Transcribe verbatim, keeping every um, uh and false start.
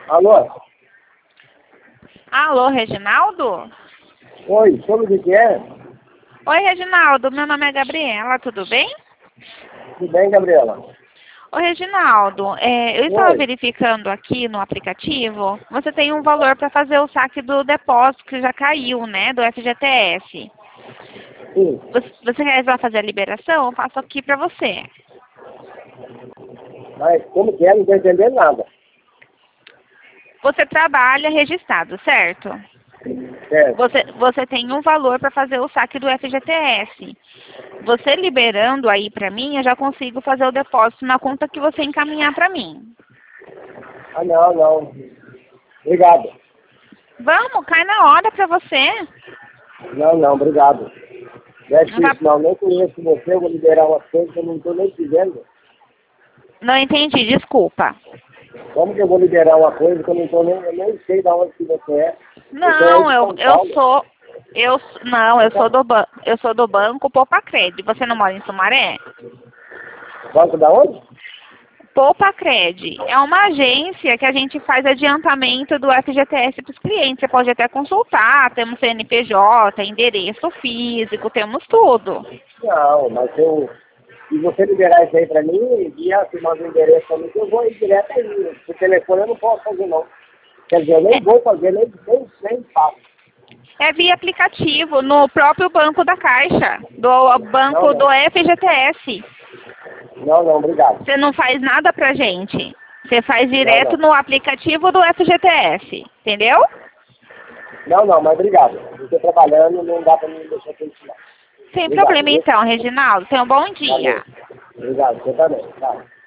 Alô? Alô, Reginaldo? Oi, sobre o que é? Oi, Reginaldo. Meu nome é Gabriela, tudo bem? Tudo bem, Gabriela? Oi, Reginaldo. É, eu estava Oi. verificando aqui no aplicativo. Você tem um valor para fazer o saque do depósito que já caiu, né? Do F G T S. Sim. Você, você quer fazer a liberação? Eu faço aqui para você. Mas como que é? Não estou entendendo nada. Você trabalha registrado, certo? Certo. Você, você tem um valor para fazer o saque do F G T S. Você liberando aí para mim, eu já consigo fazer o depósito na conta que você encaminhar para mim. Ah, não, não. Obrigado. Vamos, cai na hora para você. Não, não, obrigado. Não é Não, tá- difícil, não. Nem conheço você, eu vou liberar umas coisas que eu não estou nem dizendo. não entendi, desculpa. Como que eu vou liberar uma coisa que eu não estou nem, eu nem sei de onde que você é? Você é aí Não, de eu, São eu Paulo. sou. Eu, não, eu sou do ban, eu sou do banco Poupa Cred. Você não mora em Sumaré? Banco da onde? Poupa Cred é uma agência que a gente faz adiantamento do F G T S para os clientes. Você pode até consultar, temos C N P J, endereço físico, temos tudo. Não, mas eu... Se você liberar isso aí para mim, envia, se manda o endereço para mim, que eu vou ir direto aí. Por telefone eu não posso fazer, não. Quer dizer, eu nem vou fazer, nem, nem, nem faço. É via aplicativo, no próprio banco da Caixa, do banco Não, do não. F G T S. Não, não, obrigado. Você não faz nada pra gente. Você faz Não, direto não. no aplicativo do F G T S, entendeu? Não, não, mas obrigado. Eu estou trabalhando, não dá para me deixar continuar. Sem Obrigado, problema viu? então, Reginaldo. Tenha um bom dia. Valeu. Obrigado, você também. Tchau.